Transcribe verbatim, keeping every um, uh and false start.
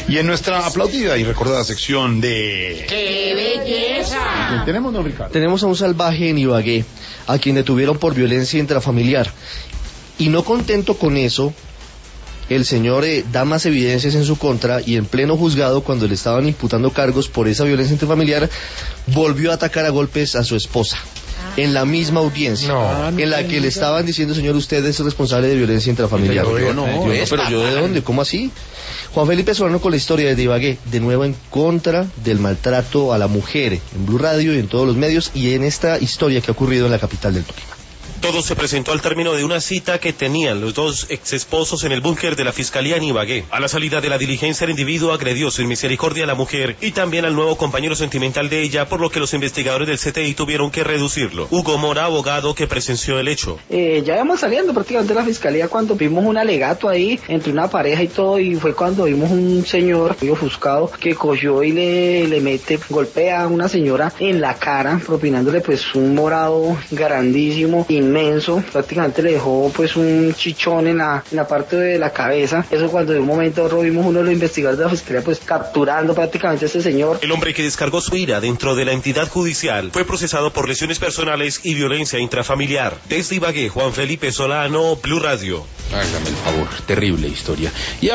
Y en nuestra aplaudida y recordada sección de... ¡Qué belleza! ¿Tenemos, don Ricardo? Tenemos a un salvaje en Ibagué, a quien detuvieron por violencia intrafamiliar. Y no contento con eso, el señor eh, da más evidencias en su contra y en pleno juzgado, cuando le estaban imputando cargos por esa violencia intrafamiliar, volvió a atacar a golpes a su esposa. En la misma audiencia, no, en la que le estaban diciendo, señor, usted es responsable de violencia intrafamiliar. Yo, yo no, yo no, pero yo de dónde, ¿cómo así? Juan Felipe Solano con la historia de Ibagué, de nuevo en contra del maltrato a la mujer, en Blue Radio y en todos los medios, y en esta historia que ha ocurrido en la capital del Tolima. Todo se presentó al término de una cita que tenían los dos exesposos en el búnker de la Fiscalía en Ibagué. A la salida de la diligencia, el individuo agredió sin misericordia a la mujer y también al nuevo compañero sentimental de ella, por lo que los investigadores del C T I tuvieron que reducirlo. Hugo Mora, abogado que presenció el hecho. Eh, ya íbamos saliendo prácticamente de la Fiscalía cuando vimos un alegato ahí entre una pareja y todo, y fue cuando vimos un señor muy ofuscado que cogió y le, le mete, golpea a una señora en la cara, propinándole pues un morado grandísimo, inmenso, prácticamente le dejó pues un chichón en la, en la parte de la cabeza. Eso cuando de un momento a otro vimos uno de los investigadores de la Fiscalía pues capturando prácticamente a este señor. El hombre que descargó su ira dentro de la entidad judicial fue procesado por lesiones personales y violencia intrafamiliar. Desde Ibagué, Juan Felipe Solano, Blue Radio. Hágame el favor, terrible historia. Y